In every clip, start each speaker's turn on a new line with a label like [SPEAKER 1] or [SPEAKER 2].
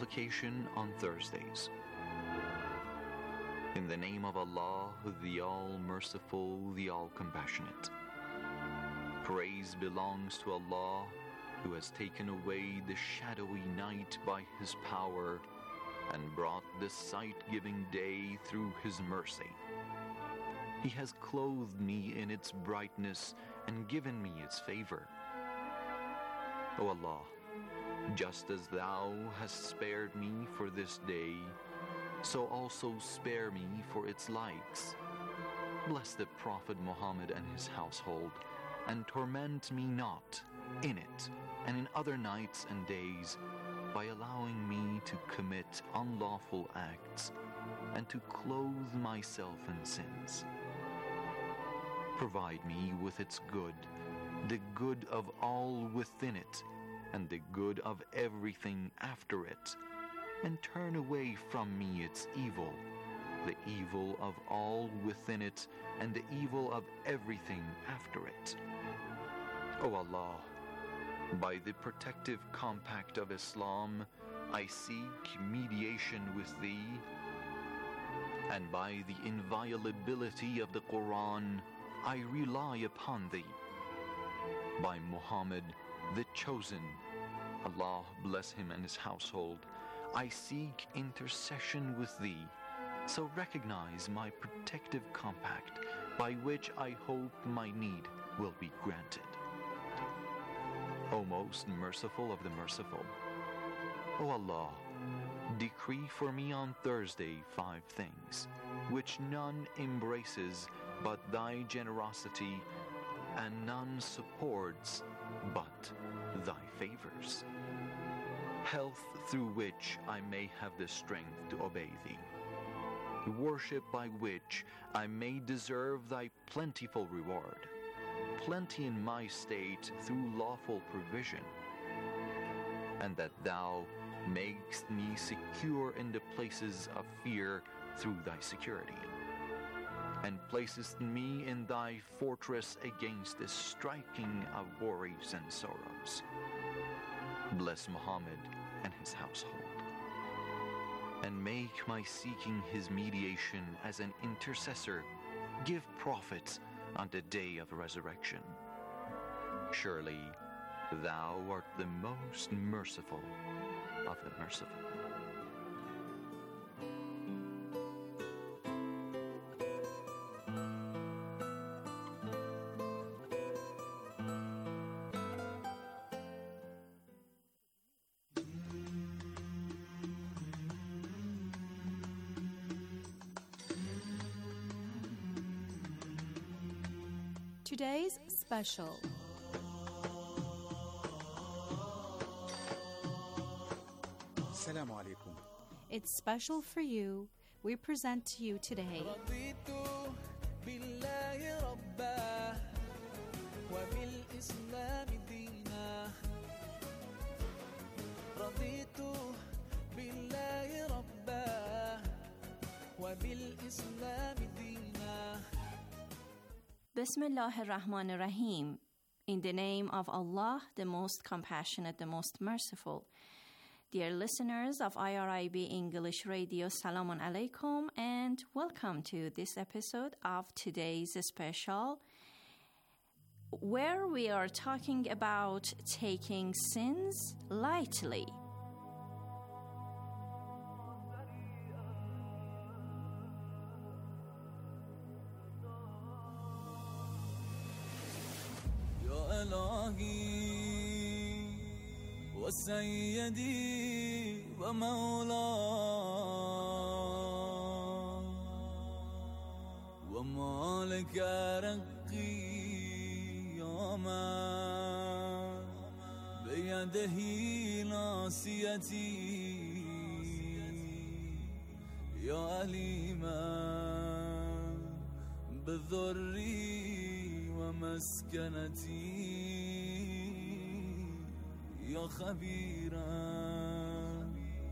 [SPEAKER 1] Supplication on Thursdays. In the name of Allah, the All-Merciful, the All-Compassionate. Praise belongs to Allah, who has taken away the shadowy night by His power and brought the sight-giving day through His mercy. He has clothed me in its brightness and given me its favor. O Allah, just as Thou hast spared me for this day, so also spare me for its likes. Bless the Prophet Muhammad and his household, and torment me not in it and in other nights and days by allowing me to commit unlawful acts and to clothe myself in sins. Provide me with its good, the good of all within it, and the good of everything after it, and turn away from me its evil, the evil of all within it, and the evil of everything after it. O Allah, by the protective compact of Islam, I seek mediation with Thee, and by the inviolability of the Quran, I rely upon Thee. By Muhammad, the Chosen, Allah bless him and his household, I seek intercession with Thee, so recognize my protective compact, by which I hope my need will be granted. O most merciful of the merciful, O Allah, decree for me on Thursday 5 things, which none embraces but Thy generosity, and none supports but Thy favors. Health through which I may have the strength to obey Thee. Worship by which I may deserve Thy plentiful reward. Plenty in my state through lawful provision. And that Thou makest me secure in the places of fear through Thy security. And placest me in Thy fortress against the striking of worries and sorrows. Bless Muhammad and his household, and make my seeking his mediation as an intercessor give profit on the day of resurrection. Surely Thou art the most merciful of the merciful.
[SPEAKER 2] Today's special.
[SPEAKER 3] Assalamu alaikum.
[SPEAKER 2] It's special for you. We present to you today Bismillah ar-Rahman ar-Rahim. In the name of Allah, the most compassionate, the most merciful. Dear listeners of IRIB English Radio, Salamun Alaikum, and welcome to this episode of today's special, where we are talking about taking sins lightly.
[SPEAKER 4] وسيدي ومولاي وما لك رقي يا من بيده ناصيتي يا أليما بذري ومسكنتي يا خبيرا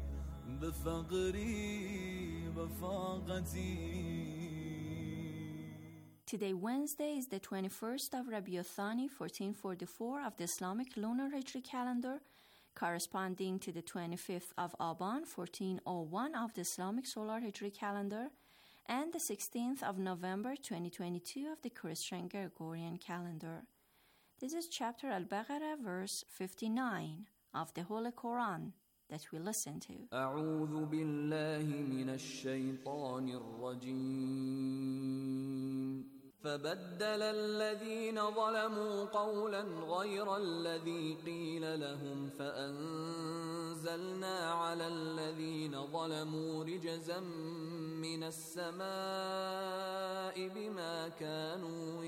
[SPEAKER 4] بفقري وفاقتي.
[SPEAKER 2] Today, Wednesday, is the 21st of Rabiul Thani, 1444 of the Islamic Lunar Hijri calendar, corresponding to the 25th of Aban, 1401 of the Islamic Solar Hijri calendar, and the 16th of November, 2022 of the Christian Gregorian calendar. This is chapter Al-Baqarah, verse 59 of the Holy Quran that we listen to.
[SPEAKER 4] أعوذ بالله من الشيطان الرجيم فبدل الذين ظلموا قولا غير الذي قيل لهم فأنزلنا على الذين ظلموا رجزا من السماء بما كانوا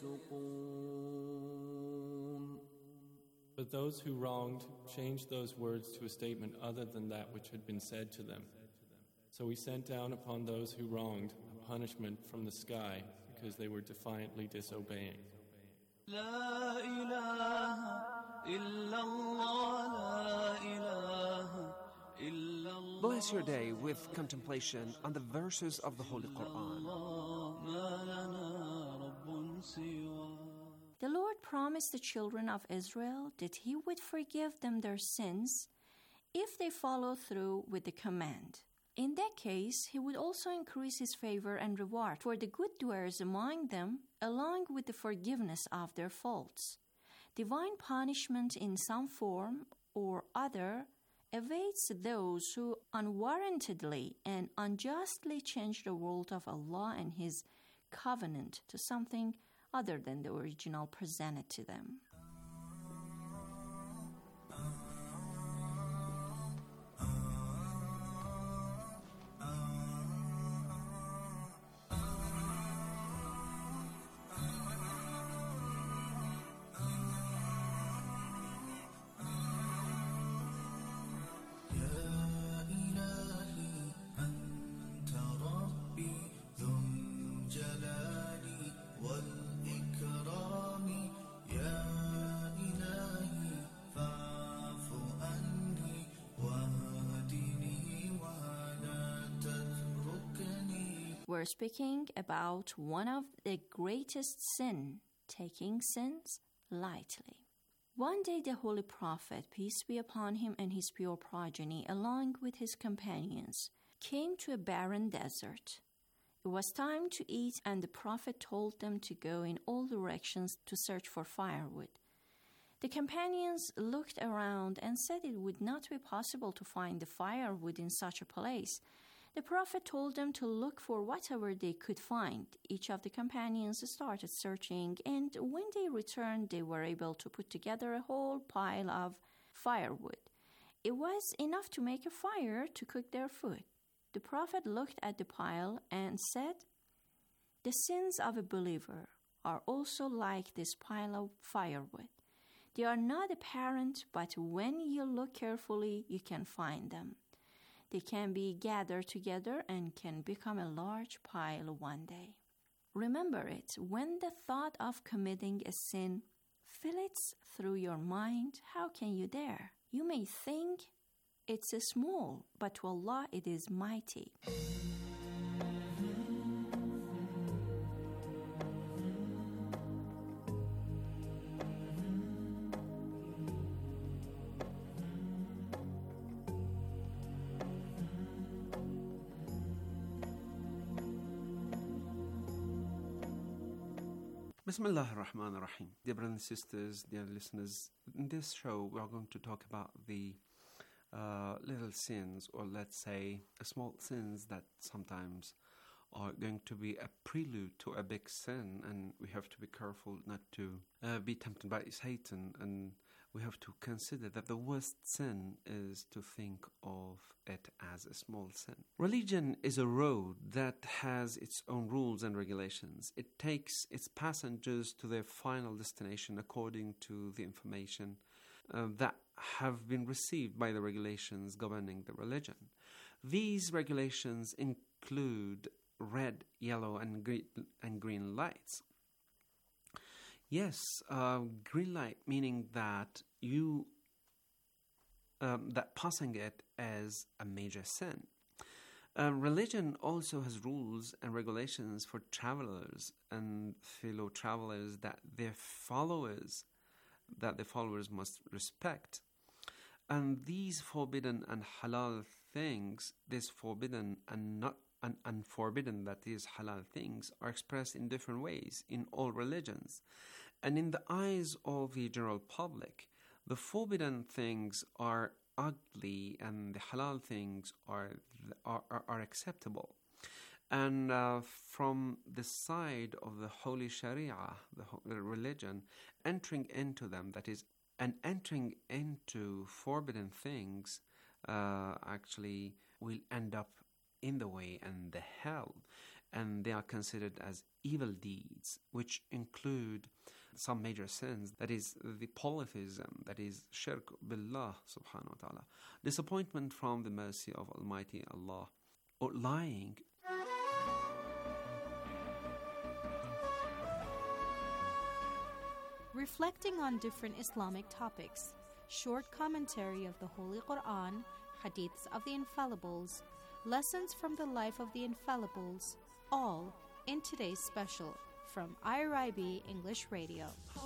[SPEAKER 4] يفسقون.
[SPEAKER 5] But those who wronged changed those words to a statement other than that which had been said to them. So we sent down upon those who wronged a punishment from the sky because they were defiantly disobeying.
[SPEAKER 4] لا إله إلا الله لا إله إلا الله.
[SPEAKER 6] Bless your day with contemplation on the verses of the Holy Quran.
[SPEAKER 4] ما لنا رب سواه.
[SPEAKER 2] The Lord promised the children of Israel that He would forgive them their sins if they follow through with the command. In that case, He would also increase His favor and reward for the good doers among them, along with the forgiveness of their faults. Divine punishment in some form or other awaits those who unwarrantedly and unjustly change the word of Allah and His covenant to something other than the original presented to them. We're speaking about one of the greatest sin, taking sins lightly. One day the Holy Prophet, peace be upon him and his pure progeny, along with his companions, came to a barren desert. It was time to eat, and the Prophet told them to go in all directions to search for firewood. The companions looked around and said it would not be possible to find the firewood in such a place. The Prophet told them to look for whatever they could find. Each of the companions started searching, and when they returned, they were able to put together a whole pile of firewood. It was enough to make a fire to cook their food. The Prophet looked at the pile and said, "The sins of a believer are also like this pile of firewood. They are not apparent, but when you look carefully, you can find them. They can be gathered together and can become a large pile one day. Remember it when the thought of committing a sin flits through your mind. How can you dare? You may think it's small, but to Allah it is mighty."
[SPEAKER 6] Bismillah ar-Rahman ar-Rahim. Dear brothers and sisters, dear listeners, in this show we are going to talk about the little sins, or let's say small sins that sometimes are going to be a prelude to a big sin, and we have to be careful not to be tempted by Satan, and we have to consider that the worst sin is to think of it as a small sin. Religion is a road that has its own rules and regulations. It takes its passengers to their final destination according to the information that have been received by the regulations governing the religion. These regulations include red, yellow, and green lights. Yes, green light meaning that that passing it is a major sin. Religion also has rules and regulations for travelers and fellow travelers that their followers must respect. And these forbidden and halal things, this forbidden and not and forbidden, that is halal things, are expressed in different ways in all religions. And in the eyes of the general public, the forbidden things are ugly and the halal things are acceptable. And from the side of the holy Sharia, the religion, entering into them, that is, and entering into forbidden things actually will end up in the way and the hell. And they are considered as evil deeds, which include some major sins, that is the polytheism, that is shirk billah subhanahu wa ta'ala, disappointment from the mercy of Almighty Allah, or lying.
[SPEAKER 7] Reflecting on different Islamic topics, short commentary of the Holy Quran, hadiths of the Infallibles, lessons from the life of the Infallibles, all in today's special from IRIB English Radio.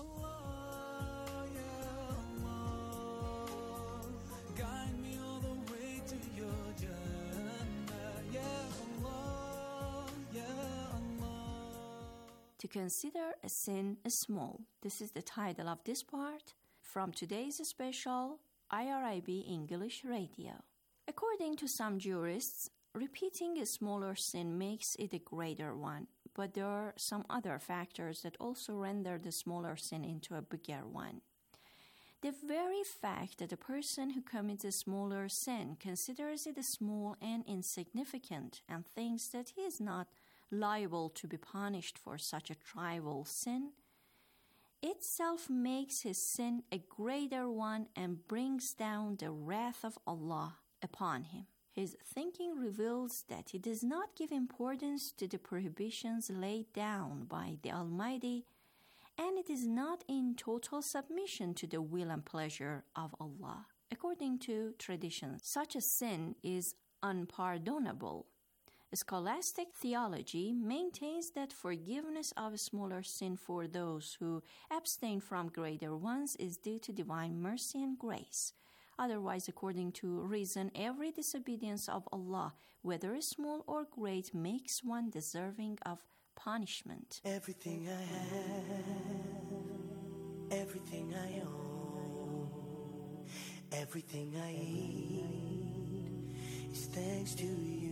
[SPEAKER 2] To consider a sin small. This is the title of this part from today's special IRIB English Radio. According to some jurists, repeating a smaller sin makes it a greater one, but there are some other factors that also render the smaller sin into a bigger one. The very fact that a person who commits a smaller sin considers it small and insignificant and thinks that he is not liable to be punished for such a trivial sin, itself makes his sin a greater one and brings down the wrath of Allah upon him. His thinking reveals that he does not give importance to the prohibitions laid down by the Almighty, and it is not in total submission to the will and pleasure of Allah. According to tradition, such a sin is unpardonable. Scholastic theology maintains that forgiveness of a smaller sin for those who abstain from greater ones is due to divine mercy and grace. Otherwise, according to reason, every disobedience of Allah, whether small or great, makes one deserving of punishment.
[SPEAKER 8] Everything I have, everything I own, everything I eat is thanks to you.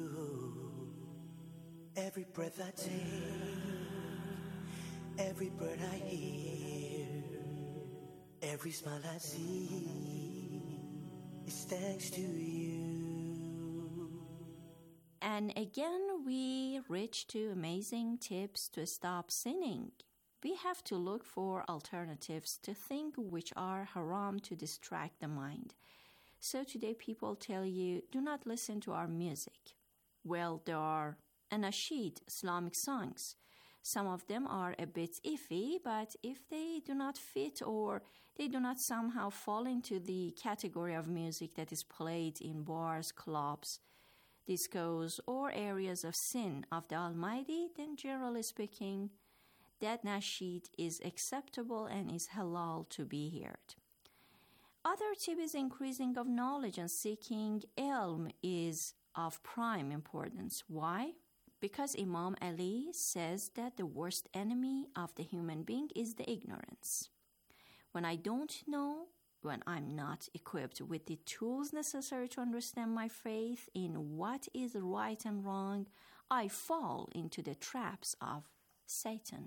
[SPEAKER 8] Every breath I take, every bird I hear, every smile I see is thanks to you.
[SPEAKER 2] And again, we reach to amazing tips to stop sinning. We have to look for alternatives to think which are haram to distract the mind. So today people tell you, do not listen to our music. Well, there are Anashid, Islamic songs. Some of them are a bit iffy, but if they do not fit or they do not somehow fall into the category of music that is played in bars, clubs, discos, or areas of sin of the Almighty, then generally speaking, that nasheed is acceptable and is halal to be heard. Other tip is increasing of knowledge and seeking ilm is of prime importance. Why? Because Imam Ali says that the worst enemy of the human being is the ignorance. When I don't know, when I'm not equipped with the tools necessary to understand my faith in what is right and wrong, I fall into the traps of Satan.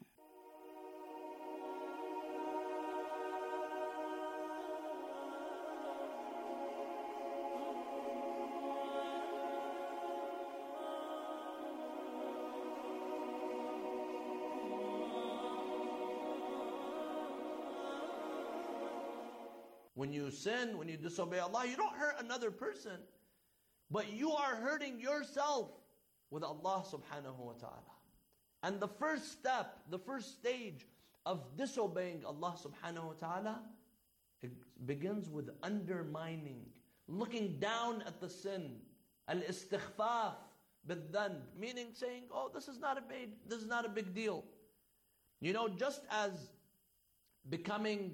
[SPEAKER 9] When you sin, when you disobey Allah, you don't hurt another person, but you are hurting yourself with Allah subhanahu wa ta'ala. And the first step, the first stage of disobeying Allah subhanahu wa ta'ala, it begins with undermining, looking down at the sin, al-istighfaf bid-dhanb, meaning saying, oh, this is not a big deal. You know, just as becoming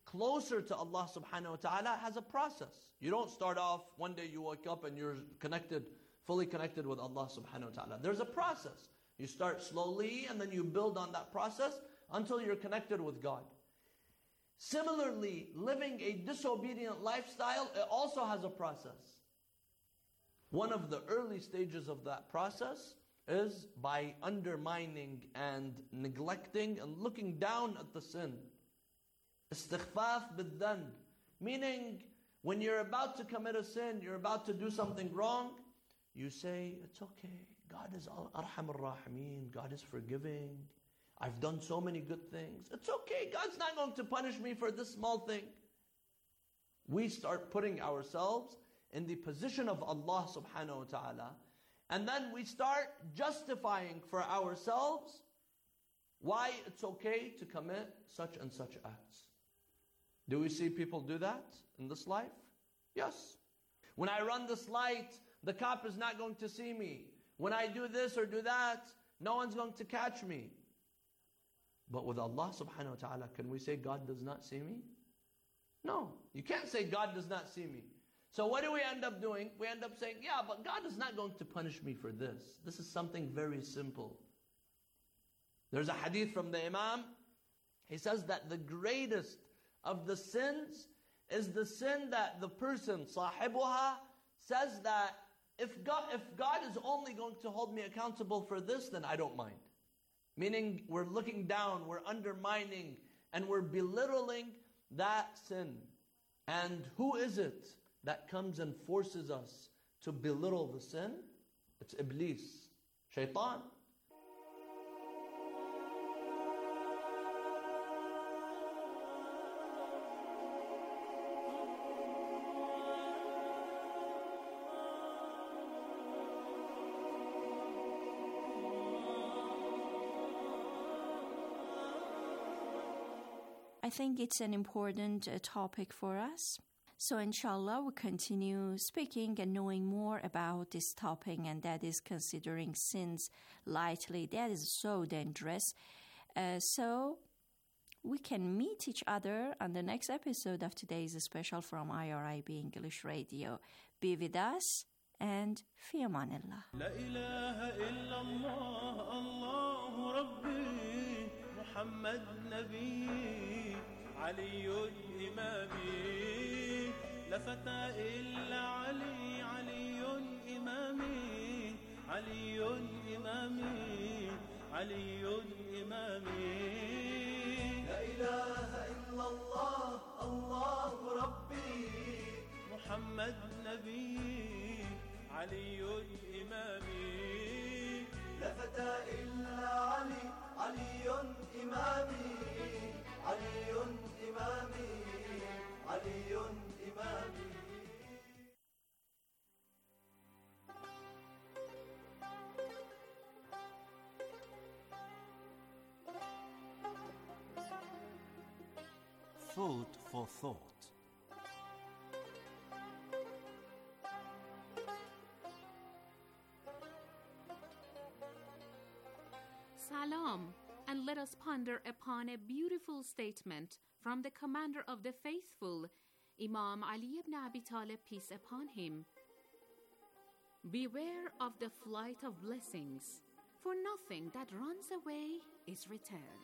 [SPEAKER 9] closer to Allah subhanahu wa ta'ala has a process. You don't start off, one day you wake up and you're connected, fully connected with Allah subhanahu wa ta'ala. There's a process. You start slowly and then you build on that process until you're connected with God. Similarly, living a disobedient lifestyle, it also has a process. One of the early stages of that process is by undermining and neglecting and looking down at the sin. Istighfaf bid-dhanb, meaning when you're about to commit a sin, you're about to do something wrong, you say, it's okay. God is Arhamur Rahimeen. God is forgiving. I've done so many good things. It's okay. God's not going to punish me for this small thing. We start putting ourselves in the position of Allah subhanahu wa ta'ala, and then we start justifying for ourselves why it's okay to commit such and such acts. Do we see people do that in this life? Yes. When I run this light, the cop is not going to see me. When I do this or do that, no one's going to catch me. But with Allah subhanahu wa ta'ala, can we say God does not see me? No, you can't say God does not see me. So what do we end up doing? We end up saying, yeah, but God is not going to punish me for this. This is something very simple. There's a hadith from the Imam. He says that the greatest of the sins is the sin that the person, sahibuha, says that if God is only going to hold me accountable for this, then I don't mind. Meaning we're looking down, we're undermining, and we're belittling that sin. And who is it that comes and forces us to belittle the sin? It's Iblis, Shaitan.
[SPEAKER 2] I think it's an important topic for us. So inshallah, we'll continue speaking and knowing more about this topic, and that is considering sins lightly. That is so dangerous. So we can meet each other on the next episode of today's special from IRIB English Radio. Be with us and fi amanillah. La ilaha illallah, Allahu Rabbi, Muhammad Nabi, Aliyun Imami, La fata illa Ali, Aliyun Imami, Aliyun Imami, Aliyun Imami. La ilaha illallah, Allahu Rabbi, Muhammad Nabi, Aliyun Imami, La fata illa Ali, Aliyun Imami, Aliyun Imami, Aliyun Imami.
[SPEAKER 10] Food for thought.
[SPEAKER 11] Salam, and let us ponder upon a beautiful statement from the commander of the faithful, Imam Ali ibn Abi Talib, peace upon him. Beware of the flight of blessings, for nothing that runs away is returned.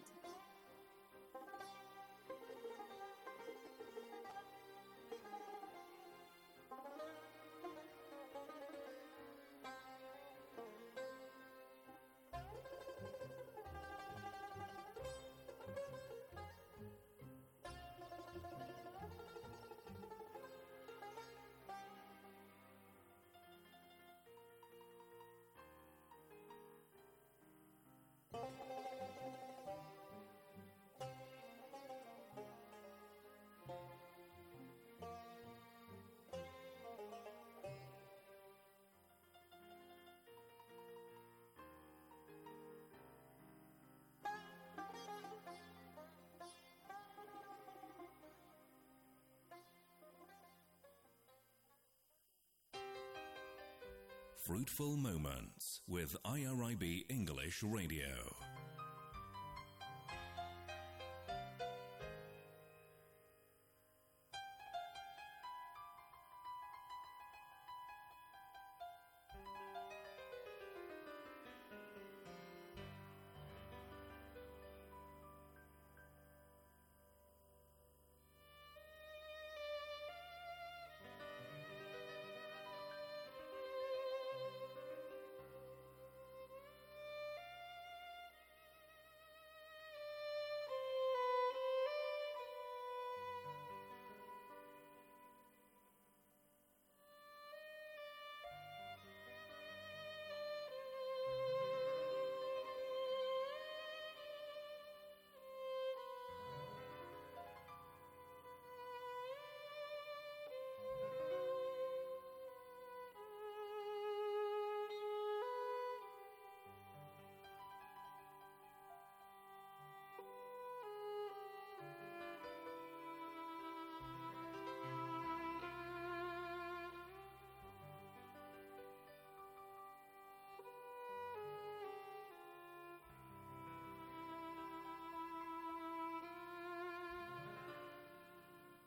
[SPEAKER 12] Fruitful Moments with IRIB English Radio.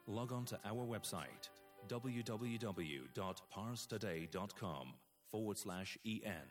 [SPEAKER 12] log on to our website www.parstoday.com/en.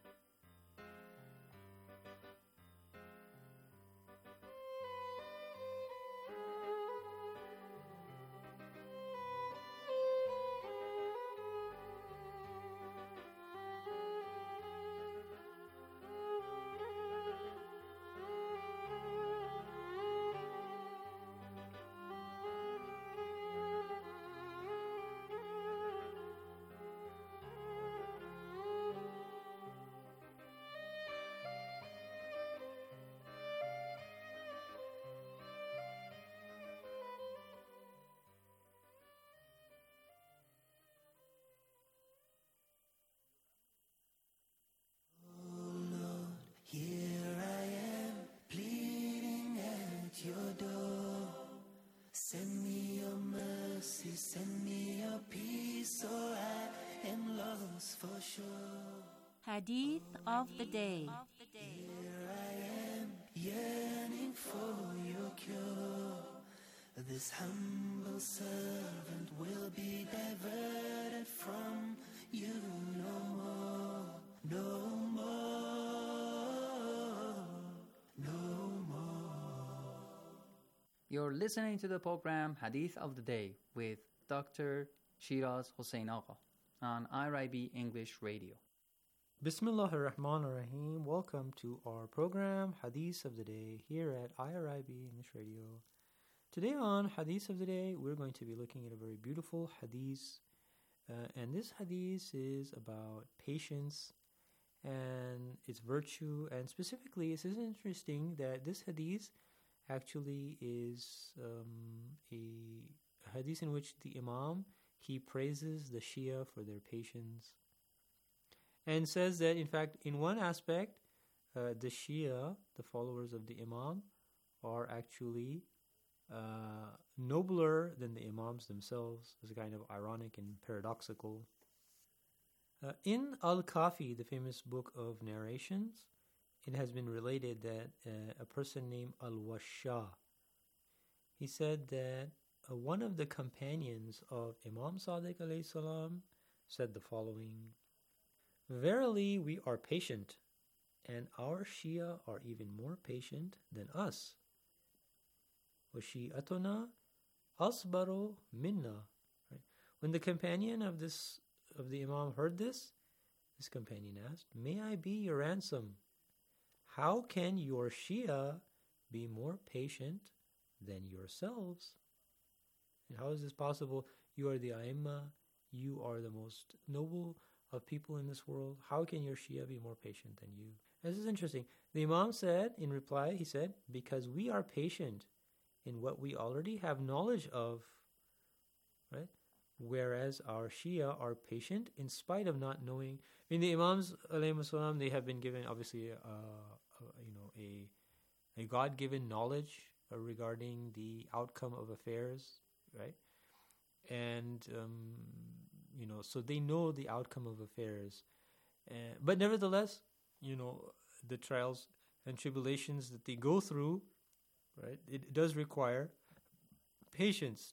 [SPEAKER 8] Here I am, pleading at your door. Send me your mercy, send me your peace, or I am lost for sure.
[SPEAKER 2] Hadith of the day.
[SPEAKER 8] Here I am, yearning for your cure. This humble servant will be diverted from you no more, no more, no more.
[SPEAKER 10] You're listening to the program Hadith of the Day with Dr. Shiraz Hossein Agha on IRIB English Radio.
[SPEAKER 13] Bismillah ar-Rahman ar-Rahim. Welcome to our program Hadith of the Day here at IRIB English Radio. Today on Hadith of the Day, we're going to be looking at a very beautiful hadith. And this hadith is about patience and its virtue. And specifically, it is interesting that this hadith actually is a hadith in which the Imam, he praises the Shia for their patience. And says that, in fact, in one aspect, the Shia, the followers of the Imam, are actually nobler than the Imams themselves. It's kind of ironic and paradoxical. In Al-Kafi, the famous book of narrations, it has been related that a person named Al-Washa, he said that one of the companions of Imam Sadiq alayhi salam said the following: "Verily we are patient, and our Shia are even more patient than us. وَشِيَّتُنَا أَصْبَرُ minna." Right? When the companion of the Imam heard this companion asked, "May I be your ransom? How can your Shia be more patient than yourselves? And how is this possible? You are the A'imma, you are the most noble of people in this world. How can your Shia be more patient than you?" This is interesting. The Imam said, in reply, he said, "Because we are patient in what we already have knowledge of, right? Whereas our Shia are patient in spite of not knowing." In the Imams, alayhi salam, they have been given, obviously, a God-given knowledge regarding the outcome of affairs, right? And, so they know the outcome of affairs. But nevertheless, the trials and tribulations that they go through, right, it does require patience,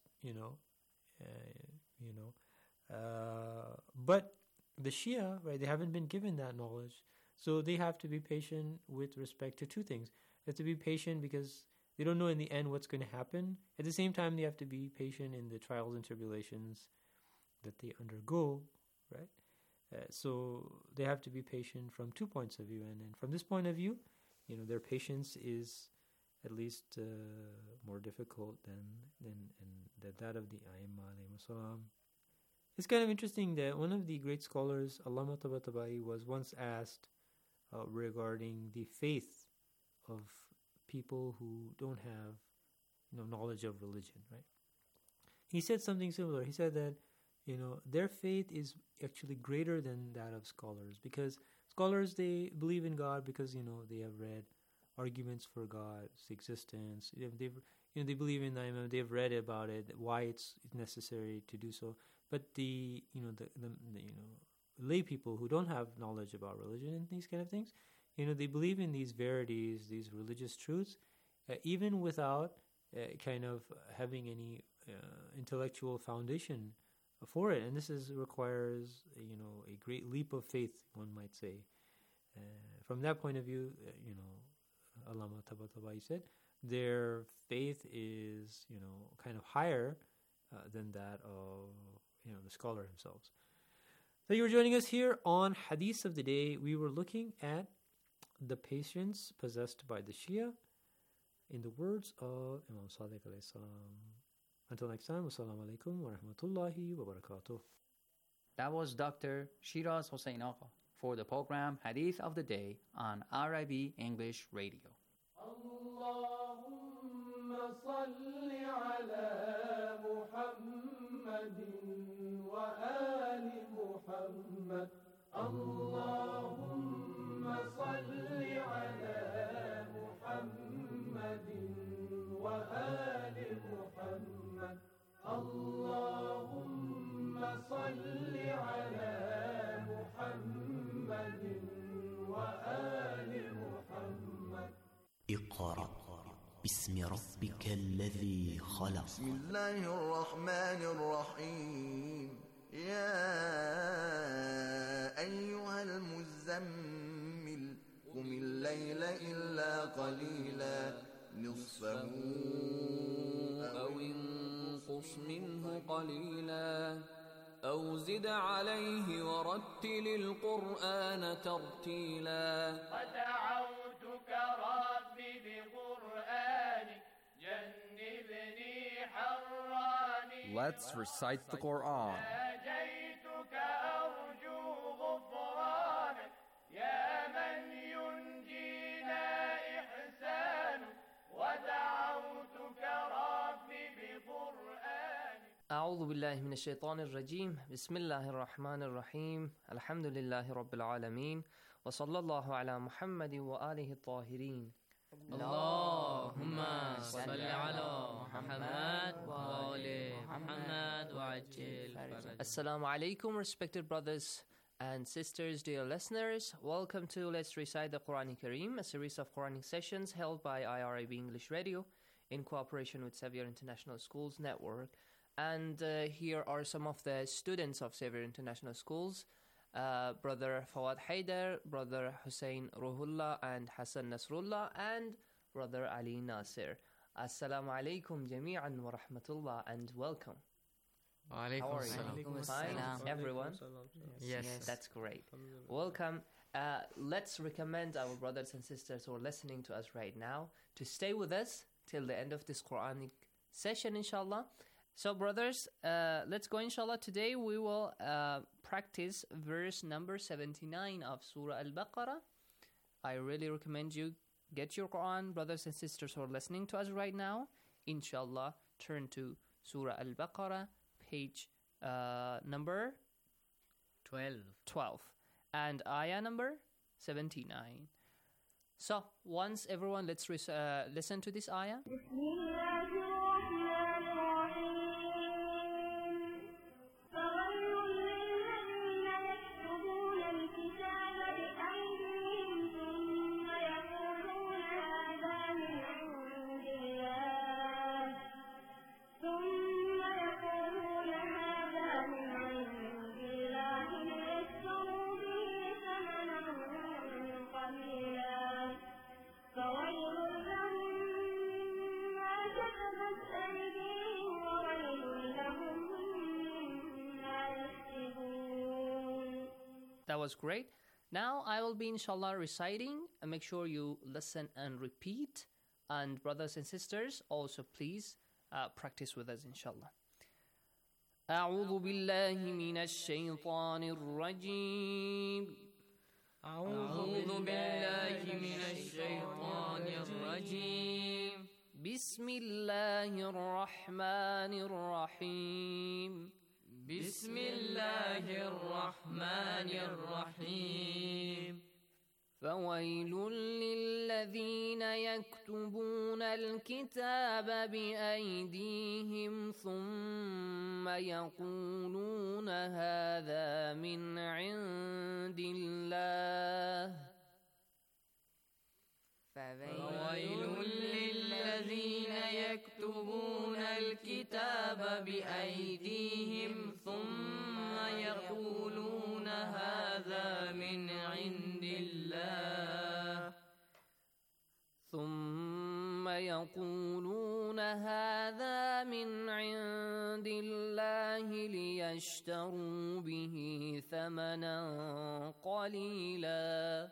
[SPEAKER 13] but the Shia, right, they haven't been given that knowledge, so they have to be patient with respect to two things. They have to be patient because they don't know in the end what's going to happen. At the same time, they have to be patient in the trials and tribulations that they undergo, right? So they have to be patient from 2 points of view, and from this point of view, their patience is at least more difficult than that of the A'imma alayhim salam. It's kind of interesting that one of the great scholars, Allama Tabatabai, was once asked regarding the faith of people who don't have knowledge of religion, right? He said something similar. He said that their faith is actually greater than that of scholars, because scholars, they believe in God because they have read arguments for God's existence. They believe in Imam. They've read about it, why it's necessary to do so. But the lay people who don't have knowledge about religion and these kind of things, they believe in these verities, these religious truths, even without kind of having any intellectual foundation for it, and this requires a great leap of faith, one might say. From that point of view, Allama Tabatabai said their faith is kind of higher than that of the scholar himself. So you were joining us here on Hadith of the Day. We were looking at the patience possessed by the Shia in the words of Imam Sadiq alayhi salam. Until next time, wassalamu alaikum wa rahmatullahi wa barakatuh.
[SPEAKER 10] That was Dr. Shiraz Hossein Agha for the program Hadith of the Day on RIB English Radio.
[SPEAKER 8] Allahumma salli ala Muhammadin wa ali Muhammad. Allahumma salli ala Muhammadin wa ali Muhammad. Allahumma salli ala Muhammadin wa ali Muhammad.
[SPEAKER 14] اقرأ باسم ربك الذي خلق.
[SPEAKER 15] بسم الله الرحمن الرحيم. يا أيها المزمل قم الليل إلا قليلا نصفه
[SPEAKER 4] أو انقص منه قليلا أو زد عليه ورتل القرآن ترتيلا
[SPEAKER 8] ودعوتك ربي بقرآنك جنبني حراني.
[SPEAKER 16] Let's recite the Quran.
[SPEAKER 8] ناجيتك أرجو غفرانك يا من ينجينا إحسانك. ودعوتك ربي بقرآنك.
[SPEAKER 17] أعوذ بالله من الشيطان الرجيم. بسم الله الرحمن الرحيم. الحمد لله رب العالمين وصلى الله على محمد وآله الطاهرين.
[SPEAKER 18] اللهم صل على محمد وآل محمد وعجل فرجه.
[SPEAKER 17] Assalamu alaikum, respected brothers and sisters, dear listeners. Welcome to Let's Recite the Quran Kareem, a series of Quranic sessions held by IRIB English Radio in cooperation with Xavier International Schools Network. And here are some of the students of Xavier International Schools, Brother Fawad Haider, Brother Hussein Ruhullah and Hassan Nasrullah, and Brother Ali Nasir. Assalamu alaikum jami'an wa rahmatullah, and welcome. How are you? Fine, everyone?
[SPEAKER 18] Yes.
[SPEAKER 17] That's great. Welcome. Let's recommend our brothers and sisters who are listening to us right now to stay with us till the end of this Quranic session, inshallah. So, brothers, let's go, inshallah. Today we will practice verse number 79 of Surah Al-Baqarah. I really recommend you get your Quran, brothers and sisters who are listening to us right now. Inshallah, turn to Surah Al-Baqarah, page number 12, and ayah number 79. So, once everyone, let's listen to this ayah. That was great. Now I will be, inshallah, reciting, and make sure you listen and repeat. And brothers and sisters, also please practice with us, inshallah. أعوذ بالله من الشيطان الرجيم.
[SPEAKER 18] أعوذ بالله من الشيطان الرجيم.
[SPEAKER 17] بسم الله الرحمن الرحيم.
[SPEAKER 18] بسم الله الرحمن الرحيم.
[SPEAKER 17] فويل للذين يكتبون الكتاب بأيديهم ثم يقولون هذا من عند الله.
[SPEAKER 18] فويل للذين يكتبون الكتاب الكتاب بأيديهم ثم يقولون هذا من عند الله
[SPEAKER 17] ثم يقولون هذا من عند الله ليشتروا به ثمنا قليلا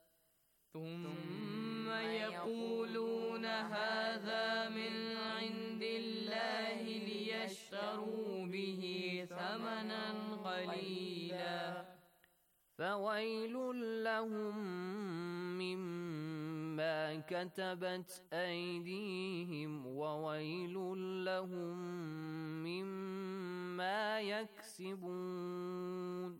[SPEAKER 18] ثم يقولون هذا من عند الله ليشتروا به ثمنا قليلا
[SPEAKER 17] فويل لهم مما كتبت أيديهم وويل لهم مما يكسبون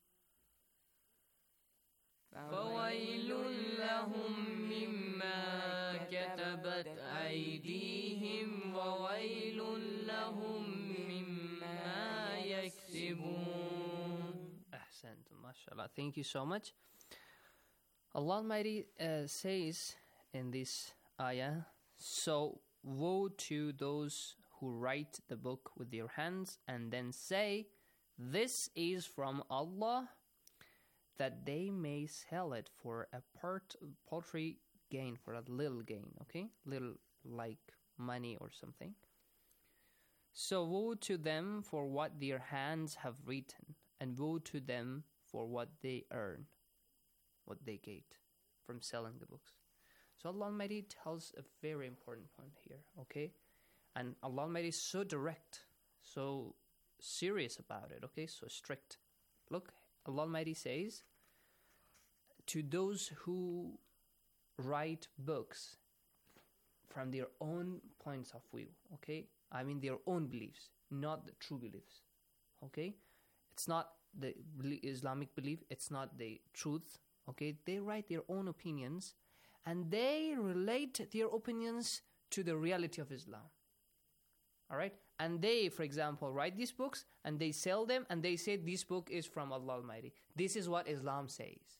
[SPEAKER 18] فويل لهم مما كتبت أيديهم وويل لهم مما يكسبون.
[SPEAKER 17] أحسنتم mashallah. Thank you so much. Allah Almighty says in this ayah, so woe to those who write the book with their hands and then say, this is from Allah, that they may sell it for a paltry gain, for a little gain, okay? Little like money or something. So woe to them for what their hands have written, and woe to them for what they earn, what they get from selling the books. So Allah Almighty tells a very important point here, okay? And Allah Almighty is so direct, so serious about it, okay? So strict. Look, Allah Almighty says, to those who write books from their own points of view, okay? I mean their own beliefs, not the true beliefs, okay? It's not the Islamic belief, it's not the truth, okay? They write their own opinions and they relate their opinions to the reality of Islam, all right? And they, for example, write these books and they sell them and they say this book is from Allah Almighty. This is what Islam says.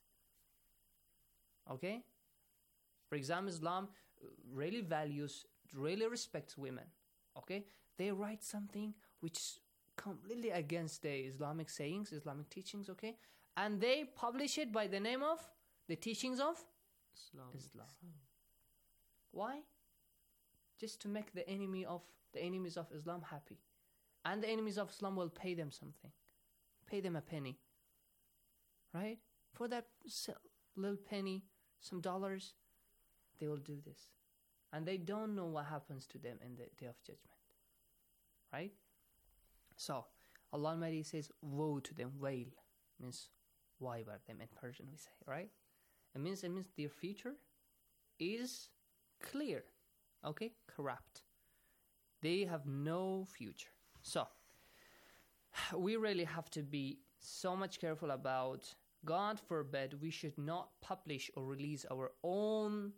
[SPEAKER 17] Okay? For example, Islam really values, really respects women. Okay? They write something which is completely against the Islamic sayings, Islamic teachings, okay? And they publish it by the name of the teachings of Islam. Why? Just to make the enemies of Islam happy. And the enemies of Islam will pay them something. Pay them a penny. Right? For that little penny, some dollars, they will do this. And they don't know what happens to them in the Day of Judgment. Right? So, Allah Almighty says, woe to them, wail. Means, why about them in Persian we say, right? It means their future is clear. Okay? Corrupt. They have no future. So, we really have to be so much careful about, God forbid, we should not publish or release our own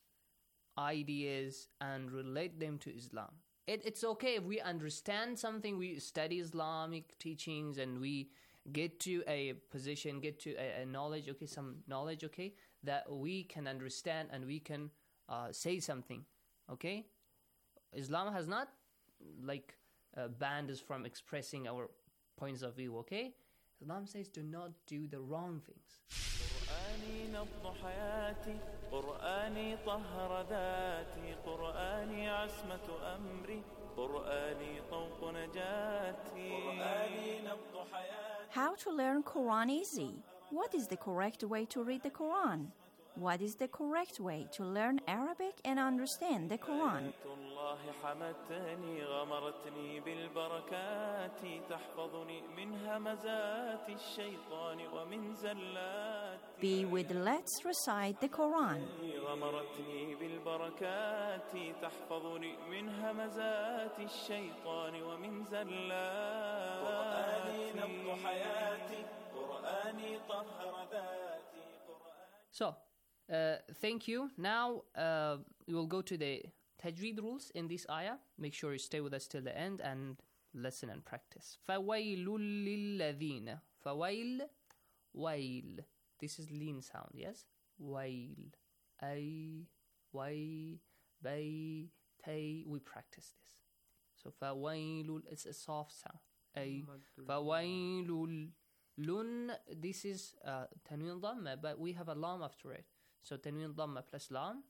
[SPEAKER 17] ideas and relate them to Islam. It's okay if we understand something, we study Islamic teachings and we get to a position, get to a knowledge, okay, some knowledge, okay, that we can understand and we can say something, okay? Islam has not banned us from expressing our points of view, okay? Islam says do not do the wrong things.
[SPEAKER 19] قرآني نبض حياتي قرآني طهر ذاتي قرآني عصمة أمري قرآني طوق نجاتي قرآني نبض حياتي.
[SPEAKER 2] How to learn Quran easy? What is the correct way to read the Quran? What is the correct way to learn Arabic and understand the Quran?
[SPEAKER 19] الله حمتني غمرتني بالبركات تحفظني من همزات الشيطان ومن زلات.
[SPEAKER 2] Be with Let's Recite the Quran.
[SPEAKER 19] غمرتني بالبركات تحفظني من همزات الشيطان ومن زلات. قرآني نبض حياتي قرآني طهر ذاتي.
[SPEAKER 17] So, thank you. Now we will go to the tajweed rules in this ayah. Make sure you stay with us till the end and listen and practice. فَوَيْلٌ لِلَّذِينَ. فَوَيْل, wail. This is lean sound, yes? Wail. Ay, way, bay, tay. We practice this. So فويل, it's a soft sound. أي فويل lun, this is tanween dhamma, but we have a lam after it. So tanween dhamma plus lam.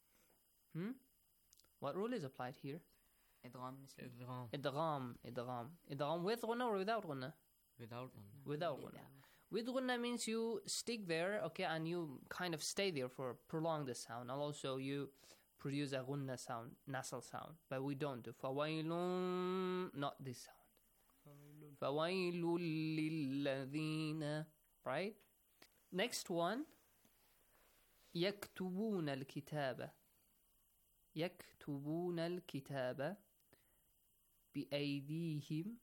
[SPEAKER 17] What rule is applied here? Idgham. Idgham with ghunna or without ghunna? Without ghunna. With ghunna means you stick there, okay, and you kind of stay there for prolong the sound. And also you produce a ghunna sound, nasal sound. But we don't do fawailun, not this sound. Fawailul lilladhina. Right? Next one. يكتبون الكتابة. يكتبون الكتابة بأيديهم.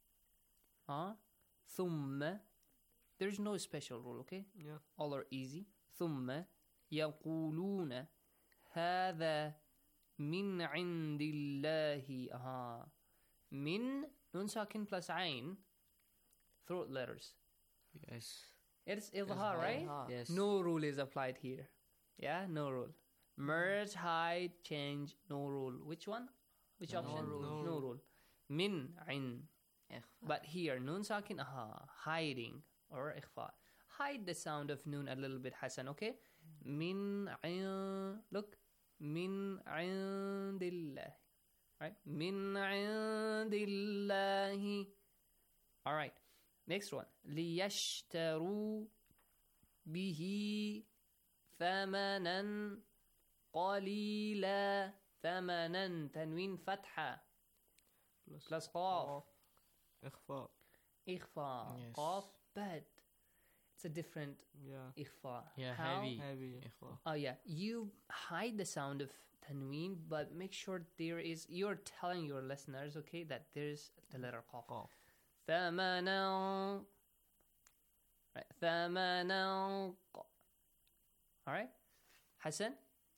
[SPEAKER 17] ثم. There's no special rule, okay?
[SPEAKER 13] Yeah.
[SPEAKER 17] All are easy. ثم يقولون هذا من عند الله. من nun sakin plus ayn. Throat letters.
[SPEAKER 18] Yes.
[SPEAKER 17] It's idhar, right?
[SPEAKER 18] Yes.
[SPEAKER 17] No rule is applied here. Yeah, no rule. Merge, hide, change, no rule. Which one? Which option? No rule. Min, ayn. But here, nun sakin, hiding or ikhfa. Hide the sound of nun a little bit, Hassan, okay? Min, look. Min indillah. Right? Min indillahi. All right. Next one. لِيَشْتَرُوا بِهِ ثَمَنًا قَلِيلًا. ثَمَنًا تنوين فتحة plus قاف.
[SPEAKER 13] إخفاء.
[SPEAKER 17] إخفاء. قاف bad. It's a different إخفاء.
[SPEAKER 18] Yeah,
[SPEAKER 17] How?
[SPEAKER 18] heavy.
[SPEAKER 13] إخفاء.
[SPEAKER 17] Oh yeah, you hide the sound of tanween, but make sure you're telling your listeners, okay, that there's the letter qaf. ثمنا. Right. ثمنا. All right, Hassan.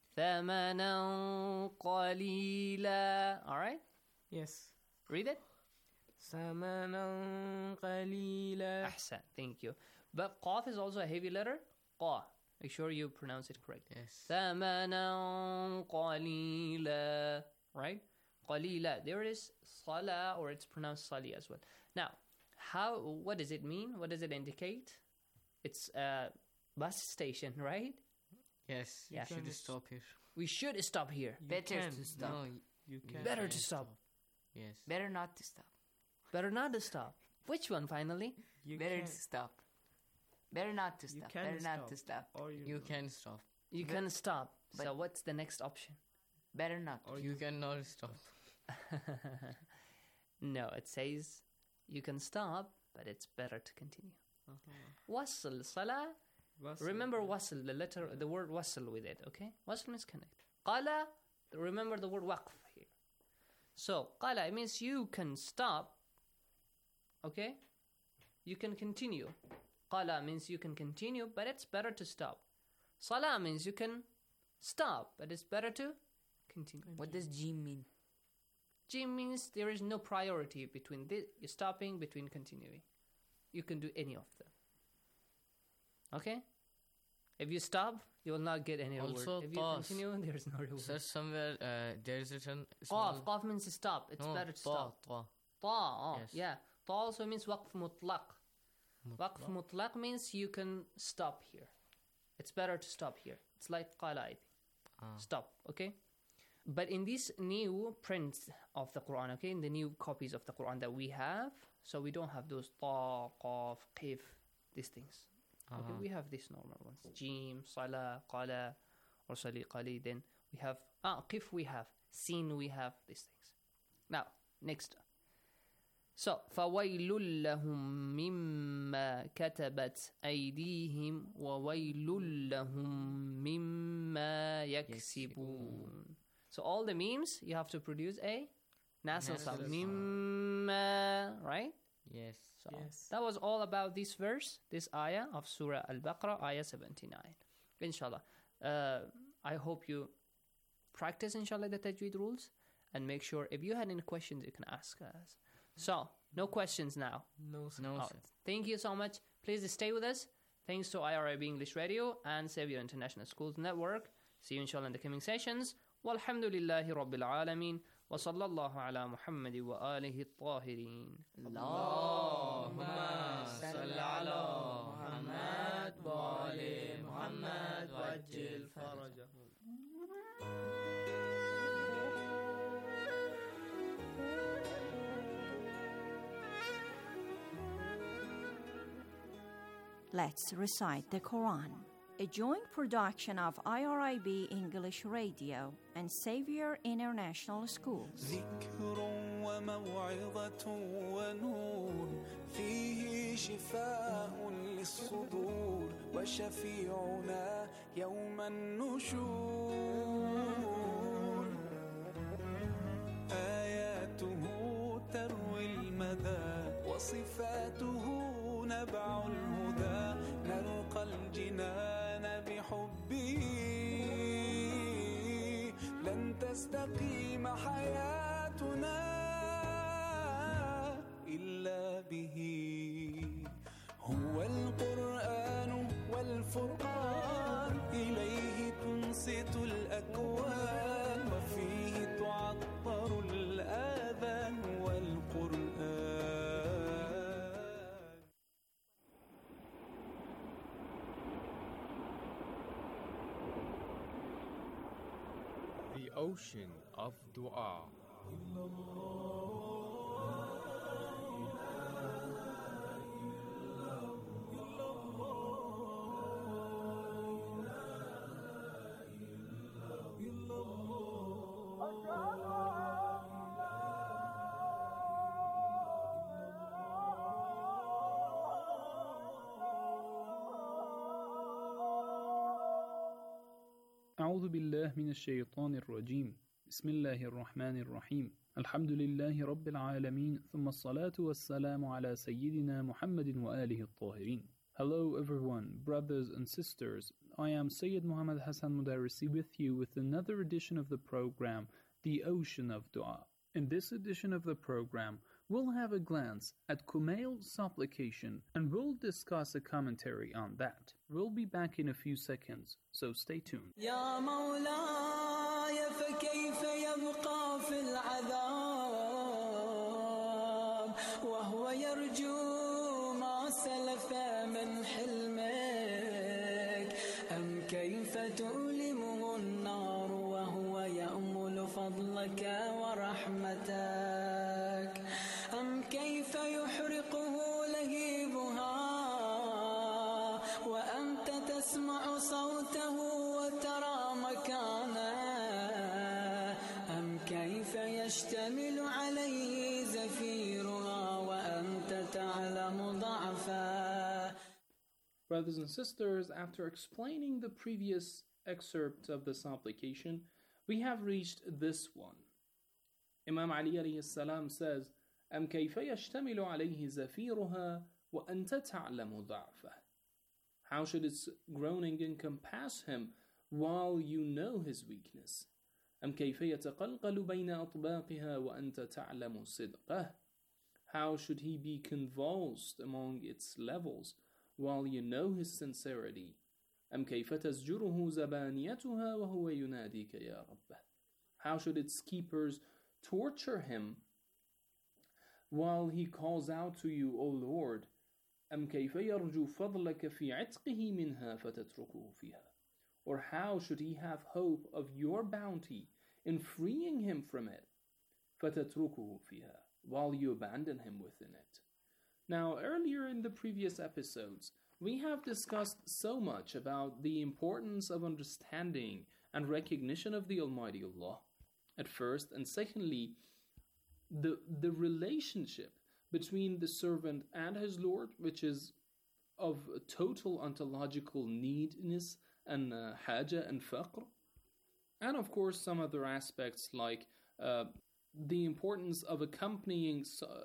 [SPEAKER 17] ثمنا قليلا. All right.
[SPEAKER 13] Yes.
[SPEAKER 17] Read it.
[SPEAKER 13] ثمنا قليلا.
[SPEAKER 17] أحسن. Thank you. But qaf is also a heavy letter. qa. Make sure you pronounce it correct.
[SPEAKER 18] Yes.
[SPEAKER 17] ثمنا قليلا. Right? قليلا. There is sala, or it's pronounced sali as well. Now, what does it mean? What does it indicate? It's a bus station, right?
[SPEAKER 18] Yes.
[SPEAKER 17] Yeah.
[SPEAKER 18] You should stop here.
[SPEAKER 17] We should stop here.
[SPEAKER 20] Better to stop.
[SPEAKER 18] No, you can.
[SPEAKER 17] Better to stop.
[SPEAKER 18] Yes.
[SPEAKER 20] Better not to stop.
[SPEAKER 17] Better not to stop. Which one finally?
[SPEAKER 20] Better to stop. Better not to stop. Better not to stop.
[SPEAKER 18] Or you can stop.
[SPEAKER 17] You can stop. So what's the next option?
[SPEAKER 20] Better not.
[SPEAKER 18] Or you cannot stop.
[SPEAKER 17] No, it says you can stop, but it's better to continue. Wasl, salah. Remember wasl, the word wasl with it, okay? Wasl means connect. Qala, remember the word waqf here. So, qala, it means you can stop, okay? You can continue. Qala means you can continue, but it's better to stop. Salah means you can stop, but it's better to continue.
[SPEAKER 20] What does jim mean?
[SPEAKER 17] Jim means there is no priority between stopping, between continuing. You can do any of them. Okay? If you stop, you will not get any reward.
[SPEAKER 18] Also,
[SPEAKER 17] if you continue, there is no reward.
[SPEAKER 18] So somewhere there is written.
[SPEAKER 17] Qaf means to stop. It's better to stop.
[SPEAKER 18] Yes.
[SPEAKER 17] Yeah. Ta also means waqf mutlaq. Waqf mutlaq means you can stop here. It's better to stop here. It's like qala. Stop, okay? But in these new prints of the Quran, okay, in the new copies of the Quran that we have, so we don't have those ta, qaf, qif, these things. Okay, we have these normal ones. Jim, Salah, Qala, or Sali, Qali. Then we have, qif we have, Sin we have, these things. Now, next. So, فَوَيْلٌ لَهُم مِّمَّا كَتَبَتْ أَيْدِيهِمْ وَوَيْلٌ لَهُم مِّمَّا يَكْسِبُونَ. So all the memes, you have to produce a nasal sound. Mimma, right?
[SPEAKER 18] Yes.
[SPEAKER 17] So that was all about this verse, this ayah of Surah Al-Baqarah, ayah 79. Inshallah. I hope you practice, inshallah, the tajweed rules. And make sure, if you had any questions, you can ask us. So, no questions now.
[SPEAKER 13] No, sir.
[SPEAKER 17] Thank you so much. Please stay with us. Thanks to IRIB English Radio and Xavier International Schools Network. See you, inshallah, in the coming sessions. Walhamdulillahi Rabbil Alameen. وصلى الله على محمد وآله الطاهرين.
[SPEAKER 18] اللهم صل على محمد وآل محمد وعجل فرجهم.
[SPEAKER 2] Let's recite the Quran, a joint production of IRIB English Radio and Xavier International Schools.
[SPEAKER 19] ذكر وموعظة ونور فيه شفاء للصدور وشفيعنا يوم النشور آياته تروي المدى وصفاته نبع الهدى نلقى الجنان بحبه لن تستقيم حياتنا إلا به هو القرآن والفرقان إليه تنصت الأكوان وفيه تعطر الآذان والقرآن.
[SPEAKER 21] The ocean of dua.
[SPEAKER 22] أعوذ بالله من الشيطان الرجيم. بسم الله الرحمن الرحيم. الحمد لله رب العالمين ثم الصلاة والسلام على سيدنا محمد وآله الطاهرين. Hello everyone, brothers and sisters. I am Sayyid Muhammad Hassan Mudarrisi with you with another edition of the program, The Ocean of Dua. In this edition of the program, we'll have a glance at Kumail's supplication and we'll discuss a commentary on that. We'll be back in a few seconds, so stay tuned.
[SPEAKER 8] يا مولاي فكيف يبقى في العذاب وهو يرجو ما سلف من حلمك أم كيف تؤلمه النار وهو يأمل فضلك ورحمتك أم كيف يحرقه لهيبها وأنت تسمع صوته وترى مكانه أم كيف يشتمل عليه زفيرها وأنت تعلم ضعفه.
[SPEAKER 22] Brothers and sisters, after explaining the previous excerpt of the supplication, we have reached this one. Imam Ali alayhi salam says, أم كيف يشتمل عليه زفيرها وأنت تعلم ضعفه. How should its groaning encompass him while you know his weakness? أم كيف يتقلقل بين أطباقها وأنت تعلم صدقه. How should he be convulsed among its levels while you know his sincerity? أم كيف تزجره زبانيتها وهو يناديك يا ربه. How should its keepers torture him while he calls out to you, O Lord? أم كيف يرجو فضلك في عتقه منها فتتركه فيها. Or how should he have hope of your bounty in freeing him from it? فتتركه فيها, while you abandon him within it. Now, earlier in the previous episodes, we have discussed so much about the importance of understanding and recognition of the Almighty Allah at first, and secondly, the relationship between the servant and his Lord, which is of total ontological neediness and haja and faqr, and of course some other aspects like the importance of accompanying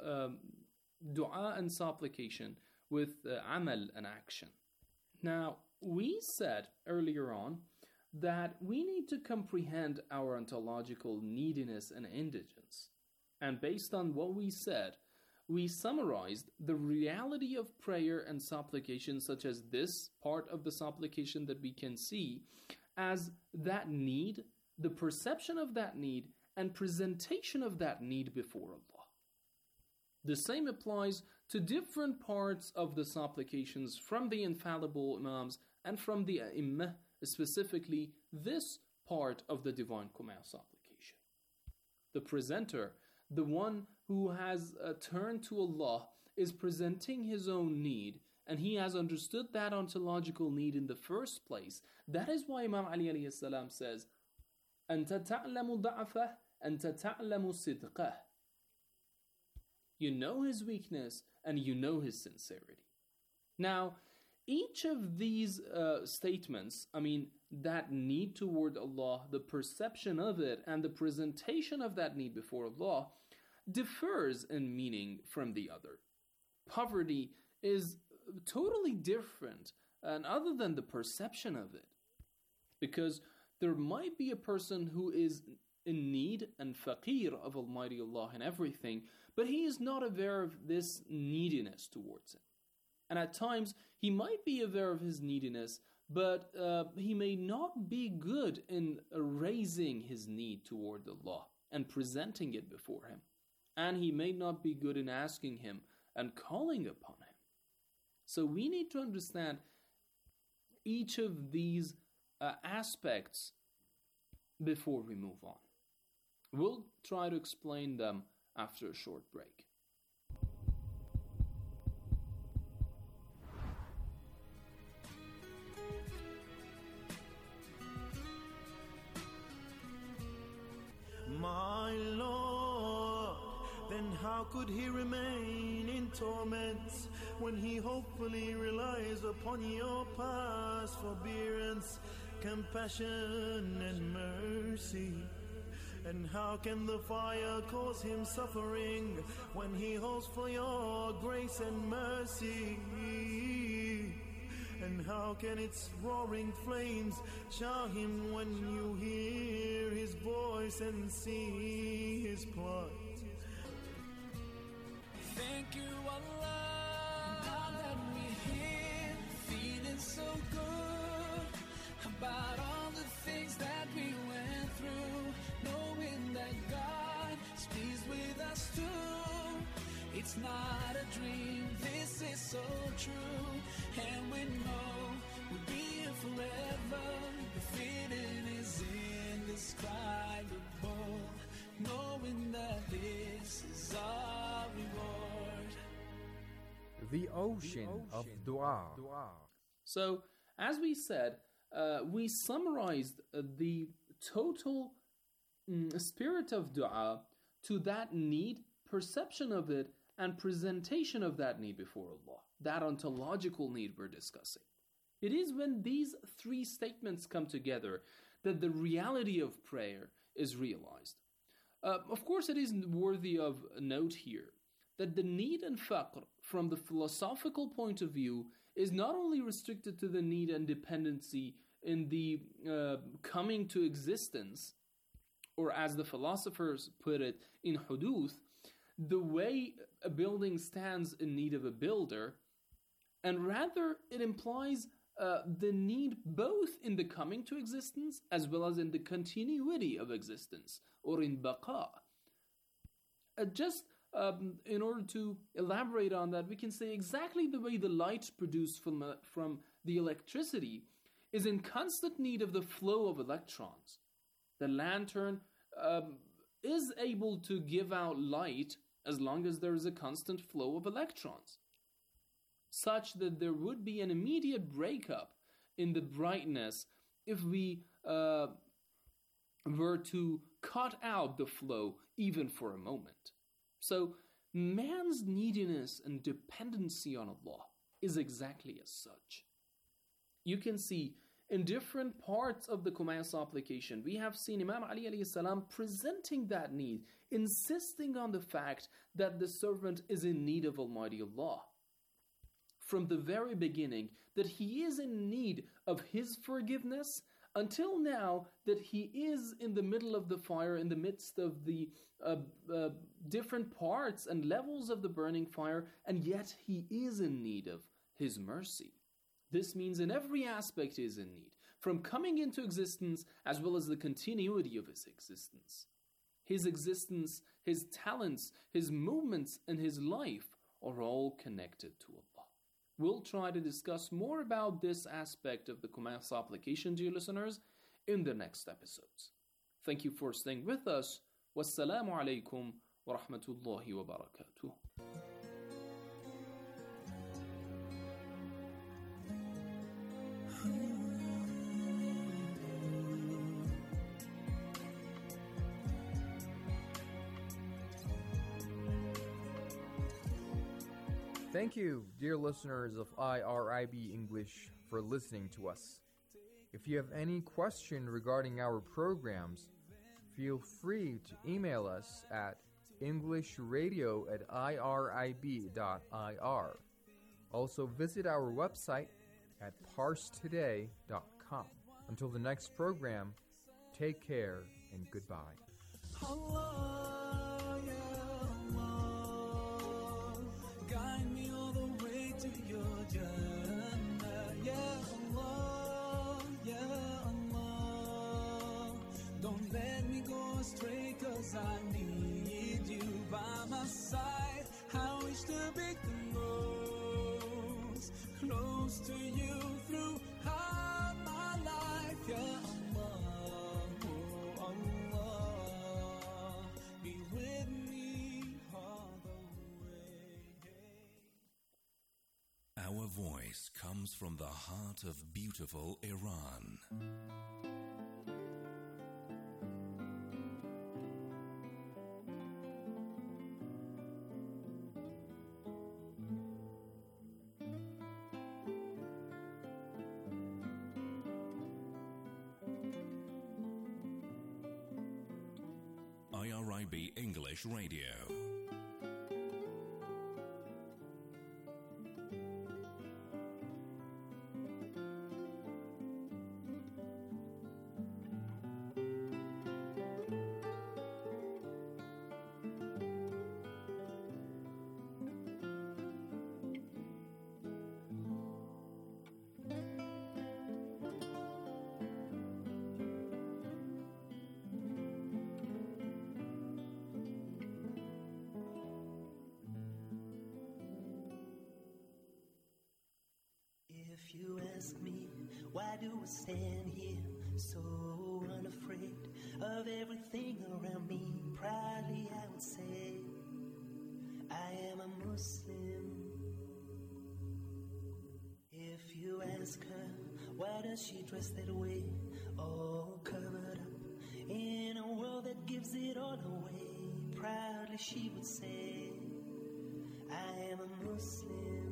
[SPEAKER 22] dua and supplication with amal and action. Now, we said earlier on that we need to comprehend our ontological neediness and indigence. And based on what we said, we summarized the reality of prayer and supplication, such as this part of the supplication that we can see, as that need, the perception of that need, and presentation of that need before Allah. The same applies to different parts of the supplications from the infallible Imams and from the A'immah, specifically this part of the Divine Command supplication. The presenter, the one who has turned to Allah, is presenting his own need, and he has understood that ontological need in the first place. That is why Imam Ali alayhi salam says, أَنْتَ تَعْلَمُ ضَعْفَهُ أَنْتَ تَعْلَمُ صِدْقَهُ. You know his weakness and you know his sincerity. Now, each of these statements, that need toward Allah, the perception of it, and the presentation of that need before Allah, differs in meaning from the other. Poverty is totally different, and other than the perception of it, because there might be a person who is in need and faqir of Almighty Allah in everything, but he is not aware of this neediness towards Him. And at times, he might be aware of his neediness, but he may not be good in raising his need toward Allah and presenting it before Him. And he may not be good in asking Him and calling upon Him. So we need to understand each of these aspects before we move on. We'll try to explain them after a short break.
[SPEAKER 8] My Lord, then how could he remain in torment when he hopefully relies upon your past forbearance, compassion and mercy? And how can the fire cause him suffering when he hopes for your grace and mercy? And how can its roaring flames shower him when you hear his voice and see his plight?
[SPEAKER 19] Thank you, Allah, that we're here, feeling so good about all the things that we went through, knowing that God is pleased with us too. It's not a dream, this is so true, and we know we'll be here forever. The feeling is indescribable, knowing that this is our reward.
[SPEAKER 21] The ocean of dua.
[SPEAKER 22] So, as we said, we summarized the total spirit of dua to that need, perception of it, and presentation of that need before Allah, that ontological need we're discussing. It is when these three statements come together that the reality of prayer is realized. Of course, it is worthy of note here that the need and faqr from the philosophical point of view is not only restricted to the need and dependency in the coming to existence, or as the philosophers put it, in huduth, the way a building stands in need of a builder, and rather it implies the need both in the coming to existence as well as in the continuity of existence, or in baqa. In order to elaborate on that, we can say exactly the way the light produced from the electricity is in constant need of the flow of electrons. The lantern is able to give out light as long as there is a constant flow of electrons, such that there would be an immediate breakup in the brightness if we were to cut out the flow even for a moment. So man's neediness and dependency on Allah is exactly as such. You can see in different parts of the Kumail supplication, we have seen Imam Ali alayhi salam presenting that need, insisting on the fact that the servant is in need of Almighty Allah. From the very beginning, that he is in need of His forgiveness, until now that he is in the middle of the fire, in the midst of the different parts and levels of the burning fire, and yet he is in need of His mercy. This means in every aspect he is in need, from coming into existence as well as the continuity of his existence. his existence, his talents, his movements, and his life are all connected to Allah. We'll try to discuss more about this aspect of the command supplication, dear listeners, in the next episodes. Thank you for staying with us. Wassalamu alaikum wa rahmatullahi wa barakatuh.
[SPEAKER 21] Thank you, dear listeners of IRIB English, for listening to us. If you have any question regarding our programs, feel free to email us at englishradio@irib.ir. Also visit our website at parstoday.com. Until the next program, take care and goodbye.
[SPEAKER 19] Allah, ya Allah, guide me all the way to your Jannah. Ya Allah, ya Allah, don't let me go astray, 'cause I need you by my side. I wish to be close to you throughout my life. Ya Allah, oh Allah, be with me all the way.
[SPEAKER 12] Our voice comes from the heart of beautiful Iran. IRIB English Radio.
[SPEAKER 8] If you ask me, why do I stand here so unafraid of everything around me? Proudly I would say, I am a Muslim. If you ask her, why does she dress that way, all covered up in a world that gives it all away? Proudly she would say, I am a Muslim.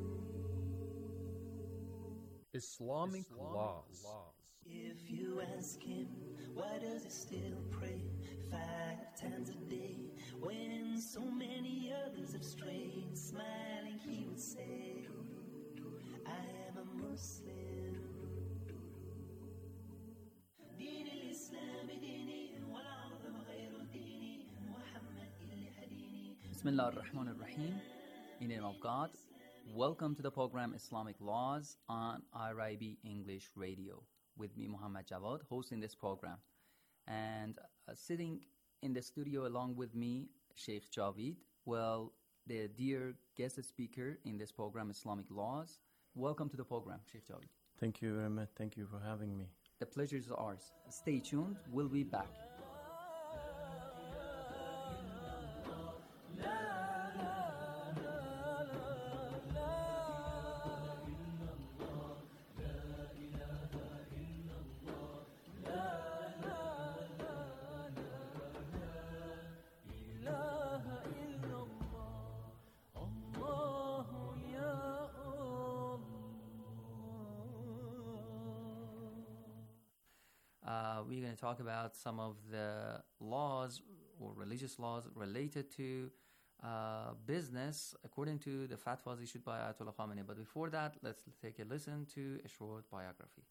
[SPEAKER 21] Islamic laws.
[SPEAKER 8] If you ask him, why does he still pray 5 times a day when so many others have strayed? Smiling he would say, I am a Muslim. دين الإسلام ديني والعظم غير ديني محمد اللي هديني.
[SPEAKER 10] Bismillah ar-Rahman ar-Rahim. In the name of God. Welcome to the program Islamic Laws on IRIB English Radio with me, Muhammad Jawad, hosting this program. And sitting in the studio along with me, Sheikh Javid, well, the dear guest speaker in this program, Islamic Laws. Welcome to the program, Sheikh Javid.
[SPEAKER 5] Thank you very much. Thank you for having me.
[SPEAKER 10] The pleasure is ours. Stay tuned. We'll be back. We're going to talk about some of the laws or religious laws related to business according to the fatwas issued by Ayatollah Khamenei. But before that, let's take a listen to a short biography.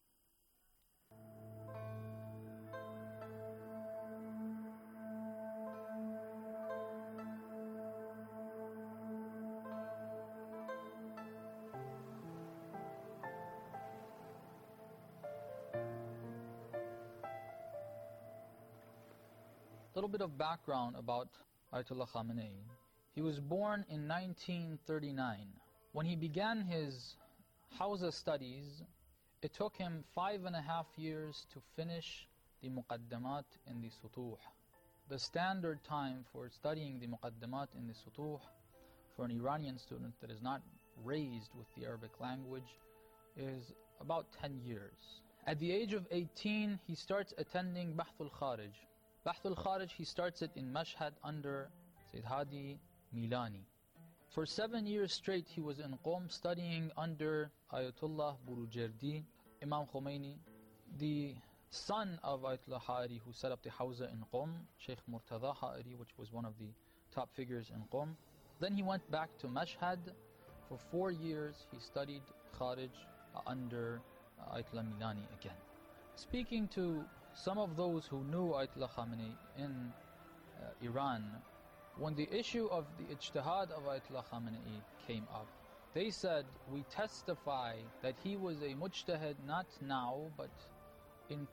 [SPEAKER 1] little bit of background about Ayatollah Khamenei. He was born in 1939. When he began his Hawza studies, it took him 5.5 years to finish the Muqaddamat in the Sutuh. The standard time for studying the Muqaddamat in the Sutuh for an Iranian student that is not raised with the Arabic language is about 10 years. At the age of 18, he starts attending Bahth al-Kharij. Bahth al-Kharij, he starts it in Mashhad under Sayyid Hadi Milani. For 7 years straight, he was in Qom studying under Ayatollah Burujerdi, Imam Khomeini, the son of Ayatollah Ha'iri, who set up the Hawza in Qom, Sheikh Murtada Ha'iri, which was one of the top figures in Qom. Then he went back to Mashhad. For 4 years, he studied Kharij under Ayatollah Milani again. Speaking to some of those who knew Ayatollah Khamenei in Iran, when the issue of the ijtihad of Ayatollah Khamenei came up, they said, we testify that he was a mujtahid not now, but in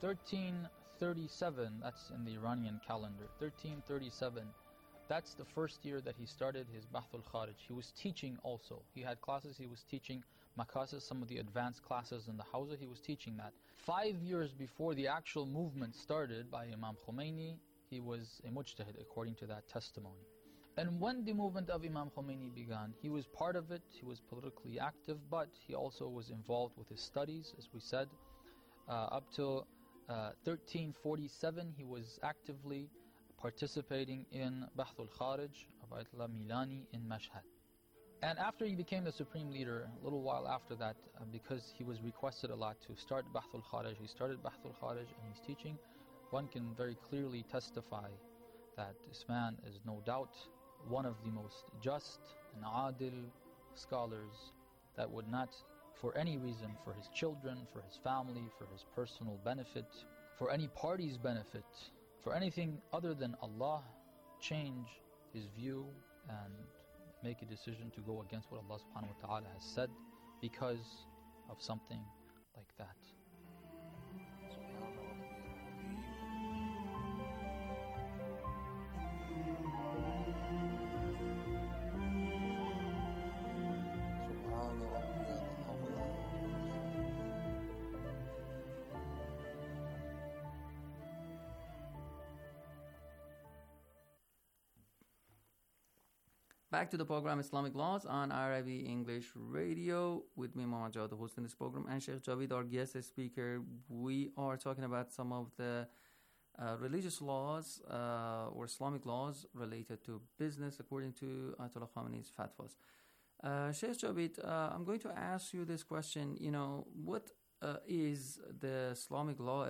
[SPEAKER 1] 1337, that's in the Iranian calendar, 1337, that's the first year that he started his Bahth al-Kharij. He was teaching also. He had classes, he was teaching Makasis, some of the advanced classes in the Hawza, he was teaching that. 5 years before the actual movement started by Imam Khomeini, he was a mujtahid according to that testimony. And when the movement of Imam Khomeini began, he was part of it, he was politically active, but he also was involved with his studies, as we said. Up till 1347, he was actively participating in Bahth al-Kharij of Ayatollah Milani in Mashhad. And after he became the supreme leader, a little while after that, because he was requested a lot to start Bahth al-Kharij, he started Bahth al-Kharij and he's teaching. One can very clearly testify that this man is no doubt one of the most just and adil scholars that would not, for any reason, for his children, for his family, for his personal benefit, for any party's benefit, for anything other than Allah, change his view and make a decision to go against what Allah subhanahu wa ta'ala has said because of something like that.
[SPEAKER 3] Back to the program Islamic Laws on IRIB English Radio with me, Muhammad Jawad, hosting this program, and Sheikh Javid, our guest speaker. We are talking about some of the religious laws or Islamic laws related to business according to Ayatollah Khamenei's fatwas. Sheikh Javid, I'm going to ask you this question. What is the Islamic law